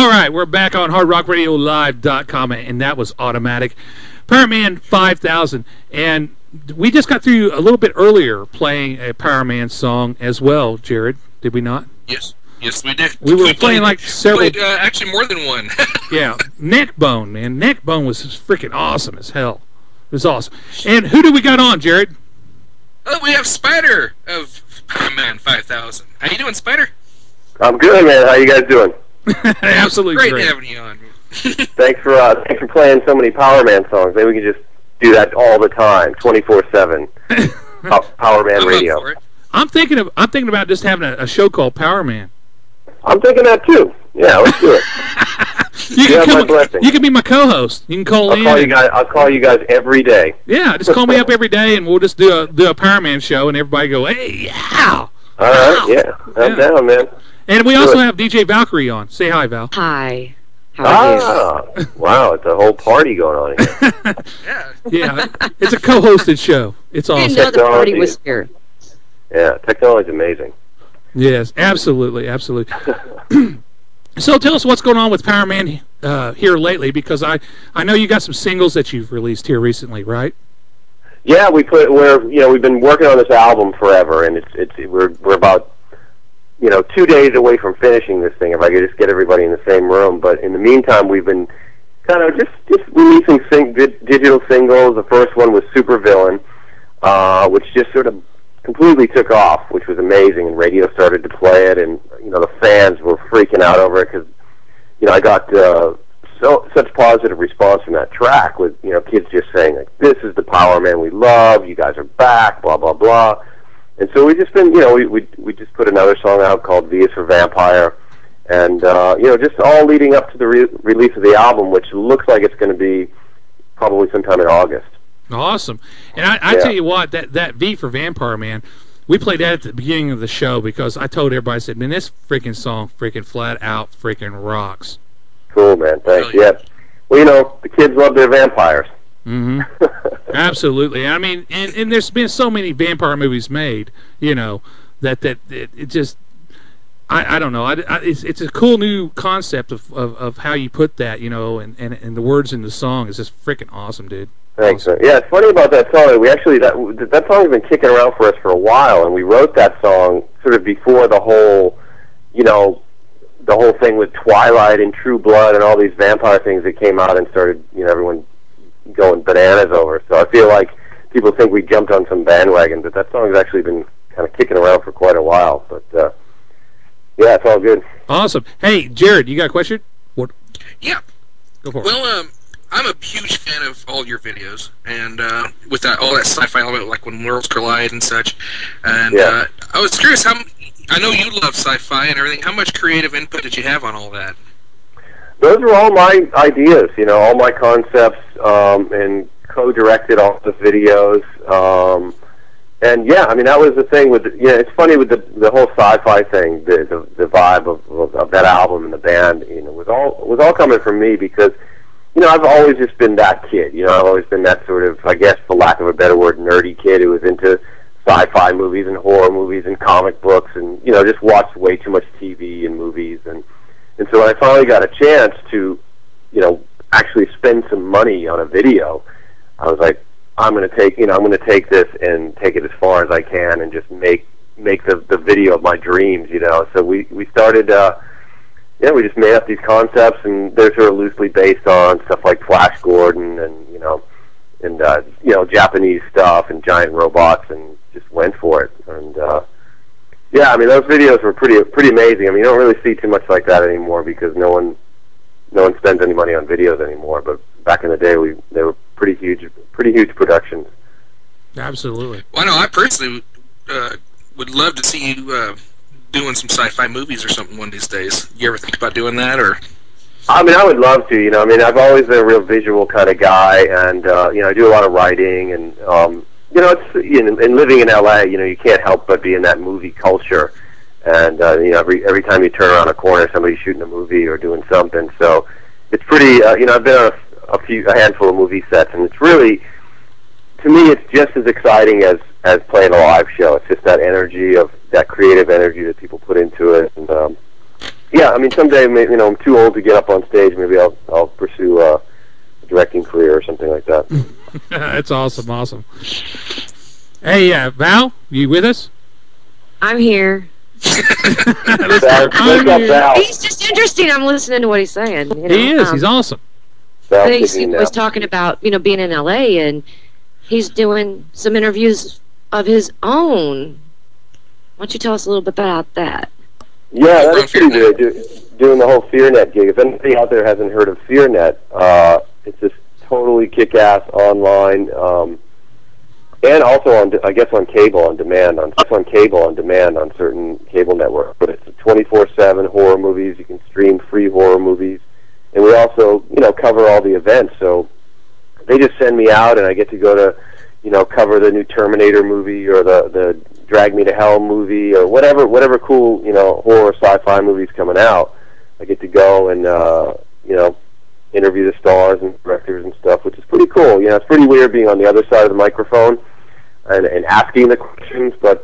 All right, we're back on HardRockRadioLive.com, and that was Automatic. Power Man 5000. And we just got through a little bit earlier playing a Power Man song as well, Jared. Did we not? Yes. Yes, we did. We were playing like several... actually, more than one. Yeah. Neckbone, man. Neckbone was freaking awesome as hell. It was awesome. And who do we got on, Jared? Oh, we have Spider of Power Man 5000. How you doing, Spider? I'm good, man. How you guys doing? Absolutely great having you on. Thanks for playing so many Power Man songs. Maybe we can just do that all the time, 24/7. Power Man Radio. I'm thinking about just having a show called Power Man. I'm thinking that too. Yeah, let's do it. You can be my co-host. You can call in. I'll call you guys every day. Yeah, just call me up every day, and we'll just do a Power Man show, and everybody go, hey, yeah. All right, yeah. I'm down, man. And we also have DJ Valkyrie on. Say hi, Val. Hi. How are you? Wow, it's a whole party going on here. Yeah, it's a co-hosted show. It's awesome. You know the party was here. Yeah, technology's amazing. Yes, absolutely, absolutely. So tell us what's going on with Power Man here lately, because I know you got some singles that you've released here recently, right? Yeah, we've been working on this album forever, and we're about 2 days away from finishing this thing. If I could just get everybody in the same room, but in the meantime, we've been kind of just releasing digital singles. The first one was Super Villain, which just sort of completely took off, which was amazing, and radio started to play it, and the fans were freaking out over it because I got such positive response from that track with kids just saying like, this is the Power Man we love, you guys are back, blah blah blah. And so we just been we just put another song out called V is for Vampire, and just all leading up to the release of the album, which looks like it's going to be probably sometime in August. Awesome. And I tell you what, that V for Vampire, man, we played that at the beginning of the show because I told everybody, I said, man, this freaking song freaking flat out freaking rocks. Cool, man. Thanks. Yeah. Well, the kids love their vampires. Mm-hmm. Absolutely. I mean, and there's been so many vampire movies made, that it just... I don't know. It's a cool new concept of how you put that, and the words in the song is just freaking awesome, dude. Thanks. Awesome. Yeah, it's funny about that song. We actually that song's been kicking around for us for a while, and we wrote that song sort of before the whole, the whole thing with Twilight and True Blood and all these vampire things that came out and started, everyone going bananas over. So I feel like people think we jumped on some bandwagon, but that song's actually been kind of kicking around for quite a while. But yeah, it's all good. Awesome. Hey, Jared, you got a question? What? Yeah. Go for it. Well, I'm a huge fan of all your videos, and with all that sci-fi element, like when worlds collide and such. And I was curious, I know you love sci-fi and everything. How much creative input did you have on all that? Those are all my ideas, all my concepts, and co-directed all the videos. And yeah, I mean, that was the thing with it's funny with the whole sci-fi thing, the vibe of that album and the band, was all coming from me because I've always just been that kid. I've always been that sort of, I guess, for lack of a better word, nerdy kid who was into sci-fi movies and horror movies and comic books, and just watched way too much TV and movies, and so when I finally got a chance to actually spend some money on a video, I was like, I'm going to take this and take it as far as I can and just make the video of my dreams. So we started. We just made up these concepts, and they're sort of loosely based on stuff like Flash Gordon and Japanese stuff and giant robots, and just went for it. And yeah, I mean, those videos were pretty amazing. I mean, you don't really see too much like that anymore because no one spends any money on videos anymore. But back in the day, they were pretty huge productions. Absolutely. Well, I know I personally would love to see you doing some sci-fi movies or something one of these days. You ever think about doing that, or? I mean, I would love to. I mean, I've always been a real visual kind of guy, and I do a lot of writing, and it's and living in LA, you can't help but be in that movie culture, and every time you turn around a corner, somebody's shooting a movie or doing something. So it's pretty. I've been on a handful of movie sets, and it's really, to me, it's just as exciting as playing a live show. It's just that energy, of that creative energy that people put into it, and yeah, I mean, someday, I'm too old to get up on stage. Maybe I'll pursue a directing career or something like that. That's awesome. Hey, Val, you with us? I'm here. Val. He's just interesting. I'm listening to what he's saying. He is. He's awesome. He was talking about being in LA, and he's doing some interviews of his own. Why don't you tell us a little bit about that? Yeah, that's pretty weird, doing the whole FearNet gig. If anybody out there hasn't heard of FearNet, it's this totally kick-ass online, and also on cable on demand. It's on cable on demand on certain cable networks. But it's 24/7 horror movies. You can stream free horror movies, and we also cover all the events. So they just send me out, and I get to go to cover the new Terminator movie or the Drag Me to Hell movie or whatever cool horror sci-fi movies coming out. I get to go and interview the stars and directors and stuff, which is pretty cool. It's pretty weird being on the other side of the microphone and asking the questions, but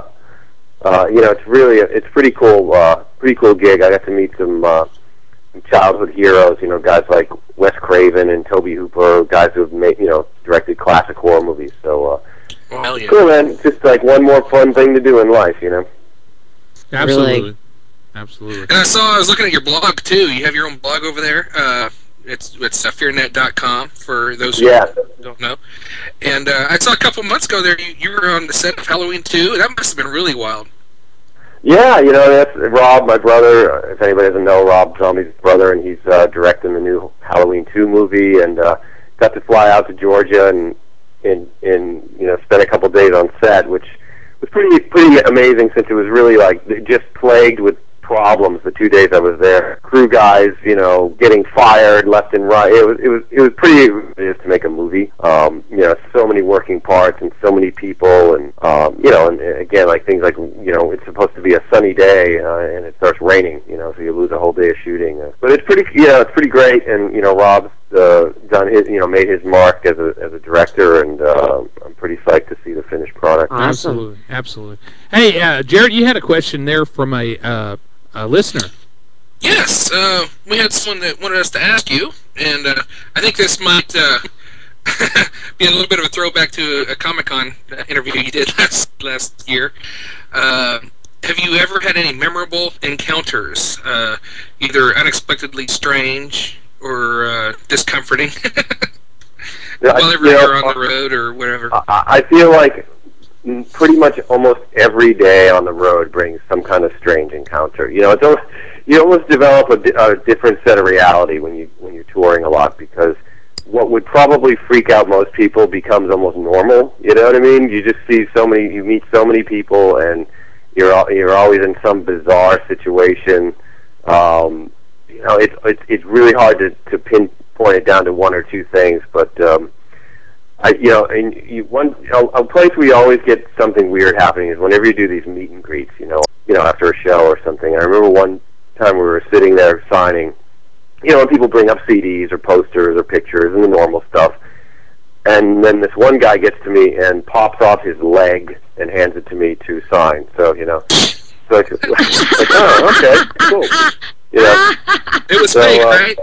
it's pretty cool gig. I got to meet some childhood heroes, guys like Wes Craven and Tobe Hooper, guys who have directed classic horror movies. So hell yeah. Cool, man. Just like one more fun thing to do in life, Absolutely. Really? Absolutely. And I was looking at your blog too. You have your own blog over there. It's fearnet.com for those who don't know. And I saw a couple months ago there you were on the set of Halloween 2. That must have been really wild. Yeah, that's Rob, my brother. If anybody doesn't know, Rob Zombie's brother, and he's directing the new Halloween 2 movie. And got to fly out to Georgia and spend a couple days on set, which was pretty amazing since it was really just plagued with problems the 2 days I was there. Crew guys, getting fired left and right. It was pretty to make a movie. So many working parts and so many people, and and again, things like it's supposed to be a sunny day and it starts raining. So you lose a whole day of shooting. But it's pretty great. And Rob's done his, made his mark as a director, and I'm pretty psyched to see the finished product. Awesome. Absolutely. Hey, Jared, you had a question there from a listener. Yes, we had someone that wanted us to ask you, and I think this might be a little bit of a throwback to a Comic-Con interview you did last year. Have you ever had any memorable encounters, either unexpectedly strange or discomforting, whenever you're on the road or whatever? I feel like pretty much almost every day on the road brings some kind of strange encounter. You almost develop a different set of reality when you're touring a lot, because what would probably freak out most people becomes almost normal. You know what I mean? You just you meet so many people, and you're always in some bizarre situation. It's really hard to pinpoint it down to one or two things, but a place where you always get something weird happening is whenever you do these meet and greets, after a show or something. I remember one time we were sitting there signing, and people bring up CDs or posters or pictures and the normal stuff, and then this one guy gets to me and pops off his leg and hands it to me to sign. So, so it's like, oh, okay, cool. It was fake, right?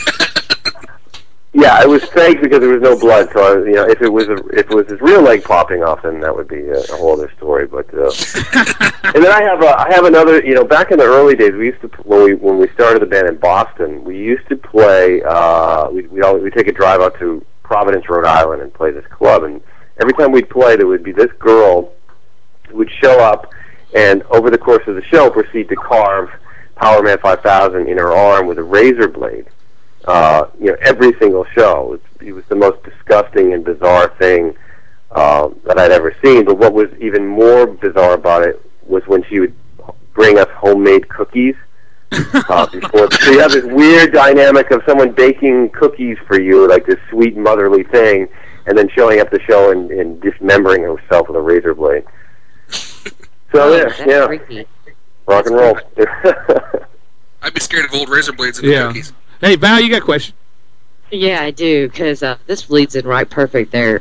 Yeah, it was fake because there was no blood. So if it was his real leg popping off, then that would be a whole other story. But and then I have another. Back in the early days, we used to when we started the band in Boston, we used to play. We'd take a drive out to Providence, Rhode Island, and play this club. And every time we'd play, there would be this girl who would show up, and over the course of the show, proceed to carve Powerman 5000 in her arm with a razor blade. Every single show. It was the most disgusting and bizarre thing that I'd ever seen. But what was even more bizarre about it was when she would bring us homemade cookies before. So you have this weird dynamic of someone baking cookies for you, like this sweet motherly thing, and then showing up the show and dismembering herself with a razor blade. So Freaky. Rock and roll. I'd be scared of old razor blades and cookies. Hey, Val, you got a question? Yeah, I do, because this leads in right perfect there.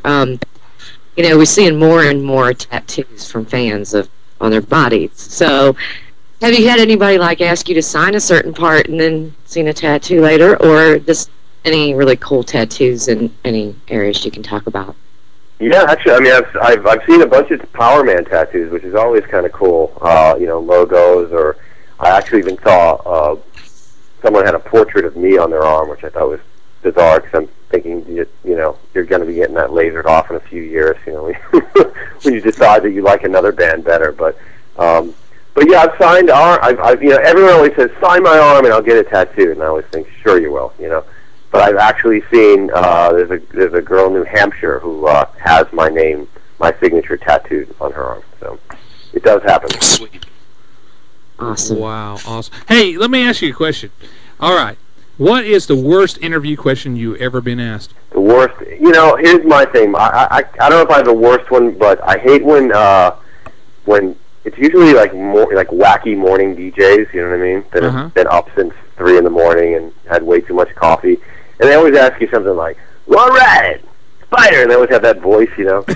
We're seeing more and more tattoos from fans on their bodies. So, Have you had anybody like ask you to sign a certain part and then seen a tattoo later, or just any really cool tattoos in any areas you can talk about? Yeah, actually, I mean, I've seen a bunch of Power Man tattoos, which is always kind of cool. You know, logos, or I actually even saw someone had a portrait of me on their arm, which I thought was bizarre, because I'm thinking, you know, you're going to be getting that lasered off in a few years, you know, when you decide that you like another band better. But yeah, I've signed I've you know, everyone always says, sign my arm and I'll get a tattoo, and I always think, sure you will, you know. But I've actually seen there's a girl in New Hampshire who has my name, my signature tattooed on her arm. So it does happen. Sweet. Awesome. Wow, awesome. Hey, let me ask you a question. All right. What is the worst interview question you've ever been asked? The worst, you know, here's my thing. I don't know if I have the worst one, but I hate when it's usually like wacky morning DJs, you know what I mean? That have been up since 3 in the morning and had way too much coffee. And they always ask you something like, all right, Spider, and they always have that voice, you know.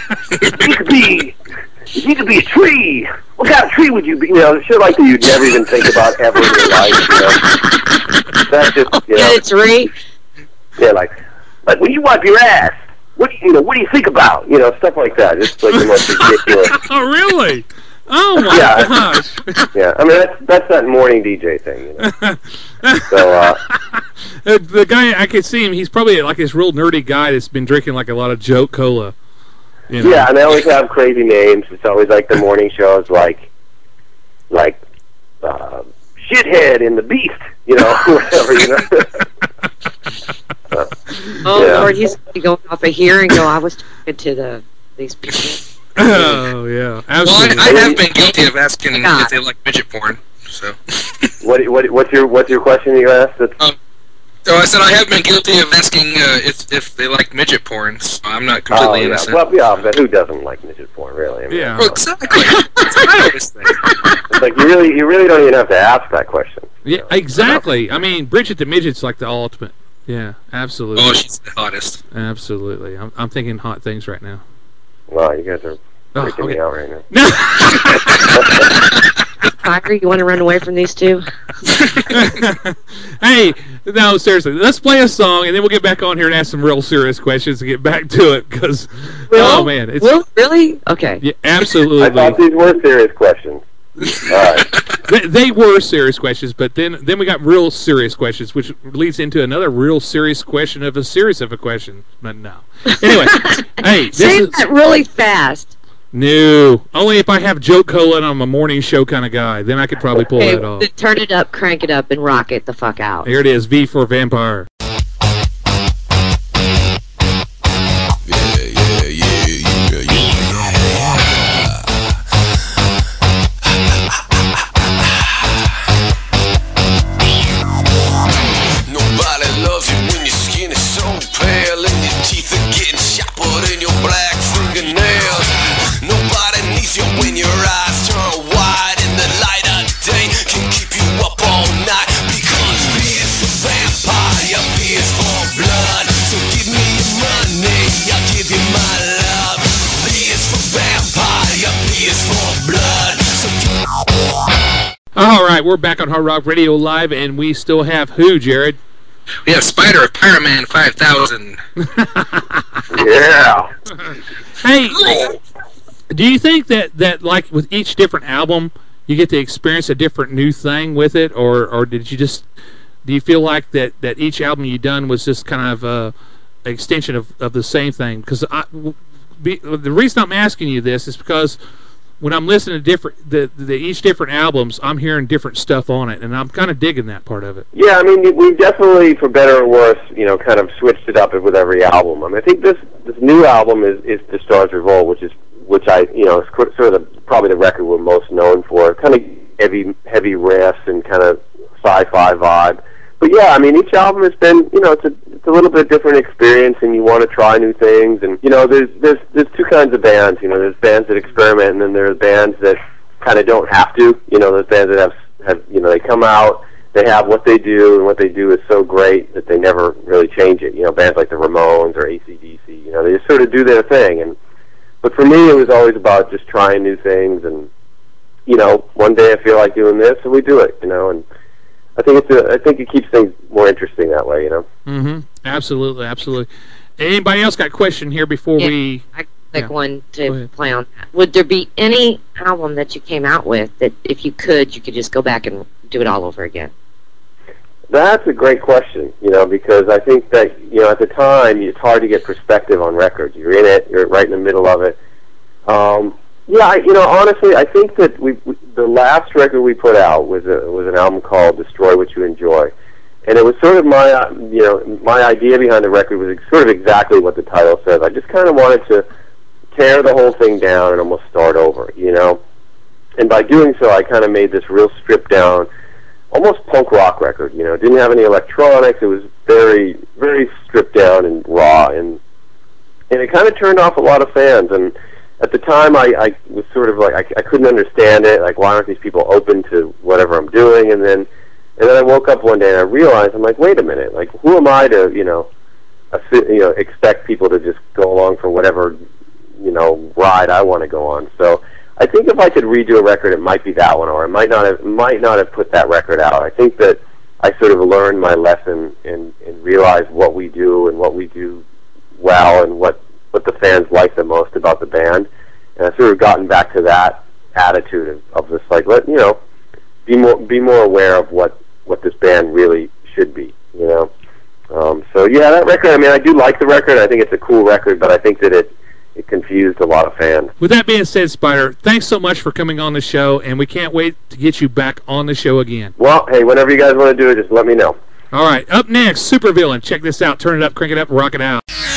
You could be a tree. What kind of tree would you be? You know, shit like that you'd never even think about ever in your life, you know. That's just, you know. Get a tree? Yeah, like when you wipe your ass, what do you think about? You know, stuff like that. Just like the most ridiculous. Oh, really? Oh my gosh! Yeah, I mean that's that morning DJ thing, you know. So the guy, I can see him. He's probably like this real nerdy guy that's been drinking like a lot of Joke Cola. You know? Yeah, and they always have crazy names. It's always like the morning shows, like Shithead and the Beast, you know, whatever, you know. Lord, he's going off of here and go, I was talking to these people. Oh yeah, absolutely. Well, I have been guilty of asking if they like midget porn. So. What's your question you asked? So I said I have been guilty of asking if they like midget porn. So I'm not completely innocent. Well, yeah, but who doesn't like midget porn, really? I mean, yeah. Well, exactly. That's what I always think. It's like you really don't even have to ask that question. Yeah, exactly. I mean, Bridget the Midget's like the ultimate. Yeah, absolutely. Oh, she's the hottest. Absolutely. I'm thinking hot things right now. Wow, you guys are freaking me out right now. Parker, you want to run away from these two? Hey, no, seriously. Let's play a song, and then we'll get back on here and ask some real serious questions and get back to it. Because, oh man, it's really okay. Yeah, absolutely. I thought these were serious questions. All right. They were serious questions, but then we got real serious questions, which leads into another real serious question of a series of a question. But no. Anyway, hey, say that really fast. No, only if I have Joke Cola and I'm a morning show kind of guy. Then I could probably pull that off. Turn it up, crank it up, and rock it the fuck out. Here it is, V for Vampire. Nobody loves you when your skin is so pale and your teeth are getting sharper than your black fingernails. Nobody needs you when your eyes turn wide and the light of day can keep you up all night. Because V is for vampire, V is for blood. So give me your money, I'll give you my love. V is for vampire, V is for blood. So All right, we're back on Hard Rock Radio Live, and we still have who, Jared? We have Spider of Pyroman 5000. Yeah. Hey, do you think that like with each different album, you get to experience a different new thing with it, or do you feel like that each album you done was just kind of an extension of the same thing? Because the reason I'm asking you this is because when I'm listening to each different albums, I'm hearing different stuff on it, and I'm kind of digging that part of it. Yeah, I mean, we definitely, for better or worse, you know, kind of switched it up with every album. I mean, I think this new album is The Stars Revolt, which I, you know, is sort of probably the record we're most known for. Kind of heavy riffs and kind of sci-fi vibe. But yeah, I mean, each album has been, you know, it's a little bit different experience, and you want to try new things. And you know, there's two kinds of bands. You know, there's bands that experiment, and then there's bands that kind of don't have to. You know, there's bands that have you know, they come out, they have what they do, and what they do is so great that they never really change it. You know, bands like the Ramones or AC/DC. You know, they just sort of do their thing. But for me, it was always about just trying new things and you know, one day I feel like doing this, and we do it, you know, and I think it keeps things more interesting that way, you know. Mm-hmm. Absolutely, absolutely. Anybody else got a question here before we? I click one to play on that. Would there be any album that you came out with that, if you could just go back and do it all over again? That's a great question, you know, because I think that, you know, at the time it's hard to get perspective on records. You're in it, you're right in the middle of it. Yeah, you know, honestly, I think that the last record we put out was an album called "Destroy What You Enjoy," and it was sort of my idea behind the record was sort of exactly what the title says. I just kind of wanted to tear the whole thing down and almost start over, you know. And by doing so, I kind of made this real stripped down, almost punk rock record. You know, it didn't have any electronics. It was very, very stripped down and raw, and it kind of turned off a lot of fans. And at the time, I was sort of like, I couldn't understand it. Like, why aren't these people open to whatever I'm doing? And then I woke up one day and I realized, I'm like, wait a minute. Like, who am I to, you know, expect people to just go along for whatever, you know, ride I want to go on? So I think if I could redo a record, it might be that one, or I might not have put that record out. I think that I sort of learned my lesson and realized what we do and what we do well and what the fans like the most about the band, and I've sort of gotten back to that attitude of just like, let, you know, be more aware of what this band really should be, you know. So yeah, that record, I mean, I do like the record. I think it's a cool record, but I think that it confused a lot of fans. With that being said, Spider, thanks so much for coming on the show, and we can't wait to get you back on the show again. Well, hey, whenever you guys want to do it, just let me know. All right, up next, Supervillain. Check this out. Turn it up, crank it up, rock it out.